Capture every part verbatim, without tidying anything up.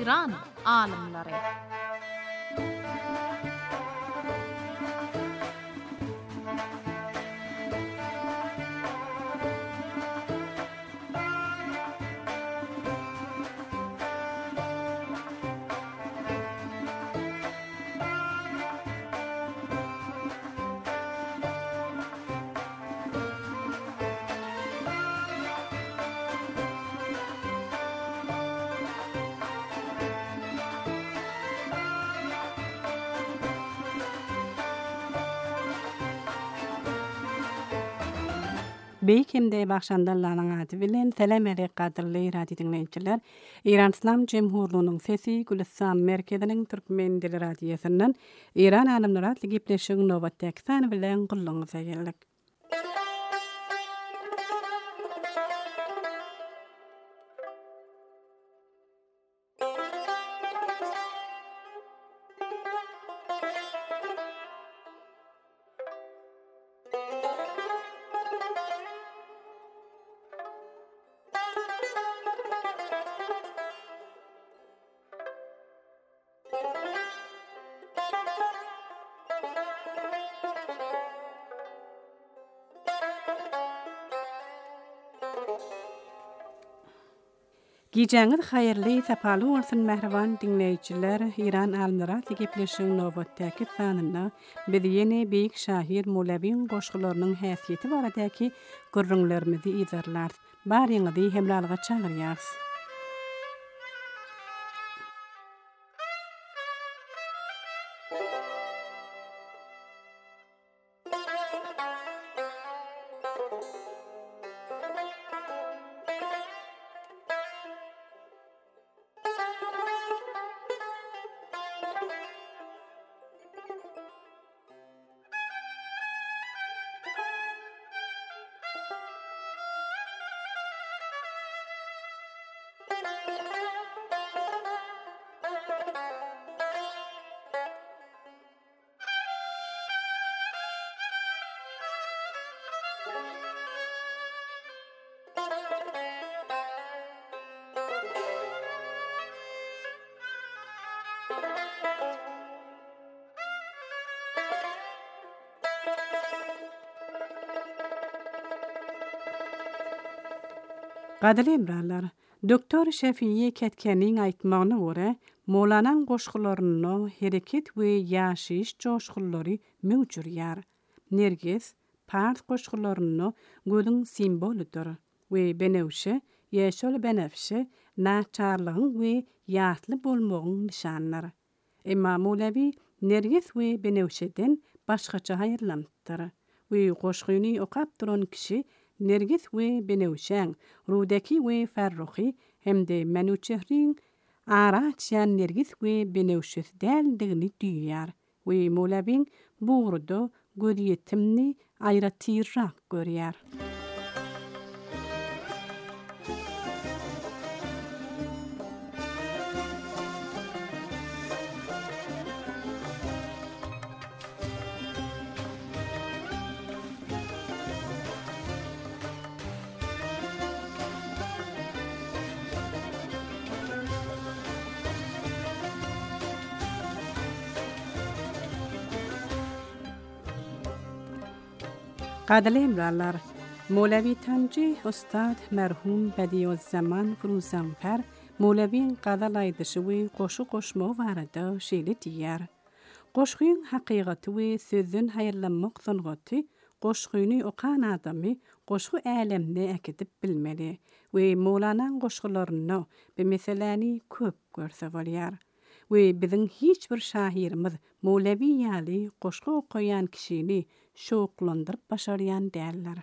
İran alimleri. Beýkemde başlandallaryň ady bilen selam ere gadyrly radio dinleýijiler. İran İslam Jemhurluğunyň sesi Gülistan merkeziniň türkmen dili radiosynyň İran alimleri atly gepleşigiň nowatdaky sany bilen gulluňyza geldik. Gijaňyz haýyrly, sapaly bolsun mähriban dinleýijiler. İran alimleri atly gepleşigiň nowatdaky sanyna biz ýene beýik şahyr Molawiň goşgularynyň häsiýeti baradaky görüňlerimizi izarlar. Baryňyzy hemralyga çagyrýarys. Gadyrly emralar, Doktor Şefiye Ketkeniň aýtmagyna görä, Molanaň goşgularyny hereket we ýaşyş joşgulary mewjurýar. Nergiz, part goşgularyny gödüň simbolydyr we benewşe, ýeşil benefşe, naçarlygyň we ýatly bolmagyň nişanlary. Emma Molawi nergiz we benewşeden başgaça haýyrlandyr. We goşgyny okap duran kişi nergiz we benewşäň, rudaki we ferruhi hemde menüçehriň araçyan nergiz we benewşes däldigini diýýär. We Molawiň buğruda gödýetimni aýratyrrak görýär. Gadyrly emralar, Molawi Tanji Ustad merhum Bediüzzaman Firuzanfar Molawiň gadal aýdyşy we goşu goşma barada şeýle diýär. Goşgyň hakykaty we sözün haýyrlanmak songaty goşgyny okan adamy goşgu älemde äkidip bilmeli we Molanaň goşgularyny we meseleni köp görse bolýar. We biziň hiç bir şahirimiz Molawi ýaly goşgu okuyan kişini şoklandyryp başarýan däller.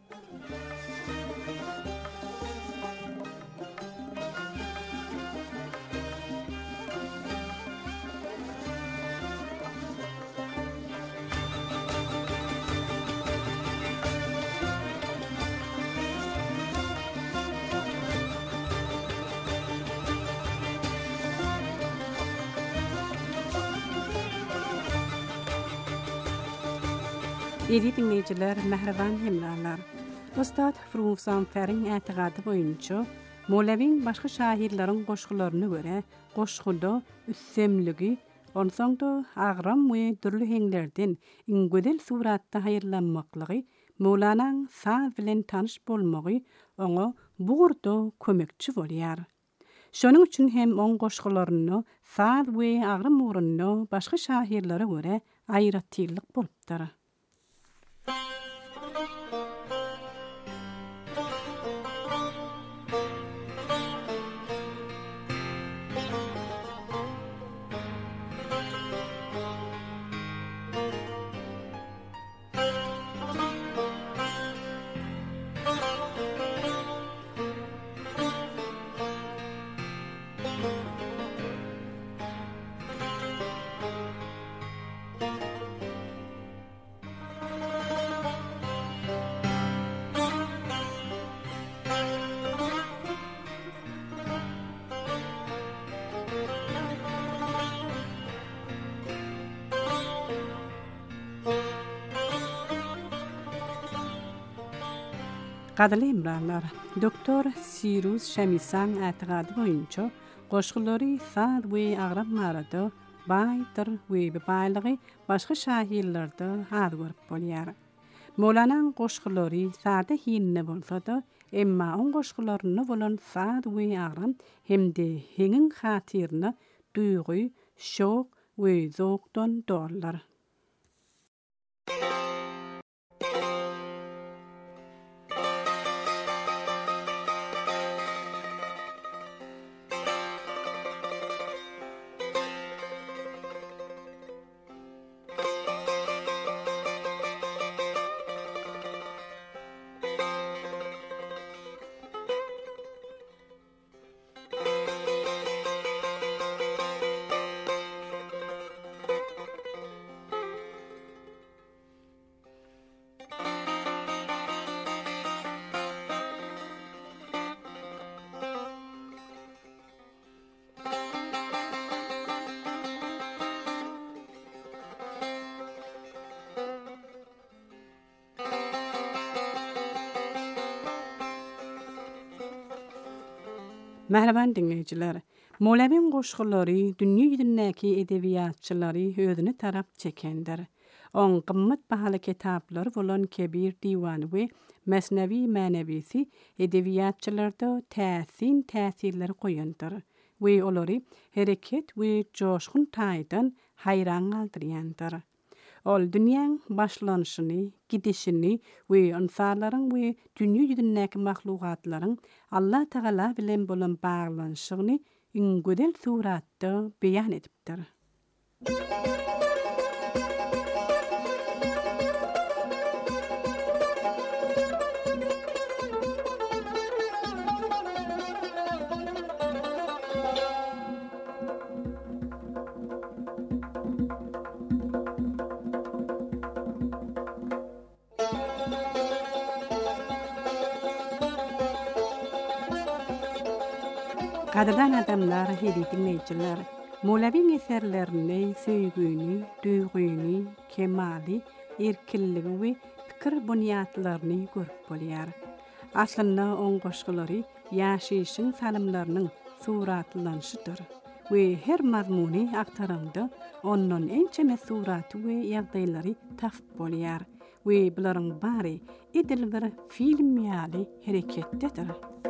Eri dinleyijiler, mähriban hemlalar. Ustad Firuzanfaryň ätigady boýunça Moğlevin başka şahirlerin goşgularına göre goşguda üssemligi, onsoňda agram we dürli heňlerden iňgödel suratda haýyrlanmaklygy, Mowlanaň saz bilen tanyş bolmagy oňa bugurda kömekçi bolýar. Şonuň üçin hem oň goşgularyny saz we agram ugrunny başga şahirlere göre aýratyrlyk bolupdyr. Gadly imranlar, Doktor Sirus Şemisan ätiqady boýunça goşgulary saz we agram marada baýdyr we baýlygy başga şahirlerde has görüp bolýar. Mowlanaň goşgulary sada hinne bolsa-da, emma on goşgularyny bolan saz we agram hemde heňin hatyryny duýgy, şok we zowkdan dorlar. Merhaban dinleyijiler. Mowlawiň goşgulary dünýä ýüzündäki edebiýatçylary özüne tarap çekendir. On gymmat bahaly kitaplary bolan Kebir Diwan we Mesnevi Manebisi edebiýatçylarda täsin täsirleri goýandyr we olary hereket we joşgun taýdan haýran galdyrýandyr. Ol dünýäň başlanyşyny, gidişini we insanlaryň we dünýä ýüzündäki mahlugatlaryň Allah Taala bilen bolan baglanyşyny iňgödel suratda beýan edipdir. Gadydan adamlar hedi dinleyijiler, Mowlawiň eserlerini, söýgüni, duýguny, kemali, erkinligi we pikir bunyatlaryny görüp bolýar. Aslynda on goşgulary ýaşaýyşyň salymlarynyň suratlanyşydyr we her mazmuny aktaranda ondan ençeme suraty we ýagdaýlary taf bolýar we bularyň bary edil bir film ýaly hereketdedir.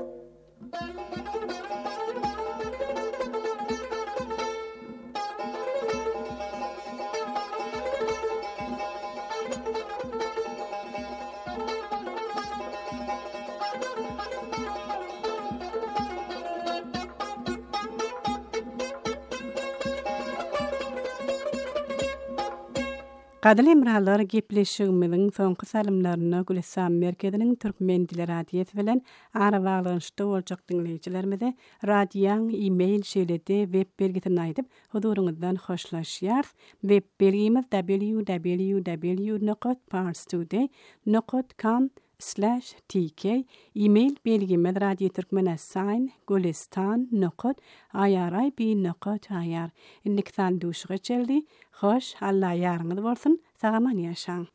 Gadly imralar gepleşigimiň soňky salymlaryna Gülistan merkeziniň türkmen dili radiýasy bilen ara baglanşykda boljak dinleýijilerimize radiýaň e-mail şeýlede web belgisini aýdyp huduruňyzdan hoşlaşýar. Web belgimiz w w w nokta parstoday nokta com slash t k. E-mail belgimiz radioturkmenistan gulistan nokta irib nokta ir. Innikdan duşuğa çeldi. Hoş, Allah ýarňyz bolsun. Sagaman ýaşaň.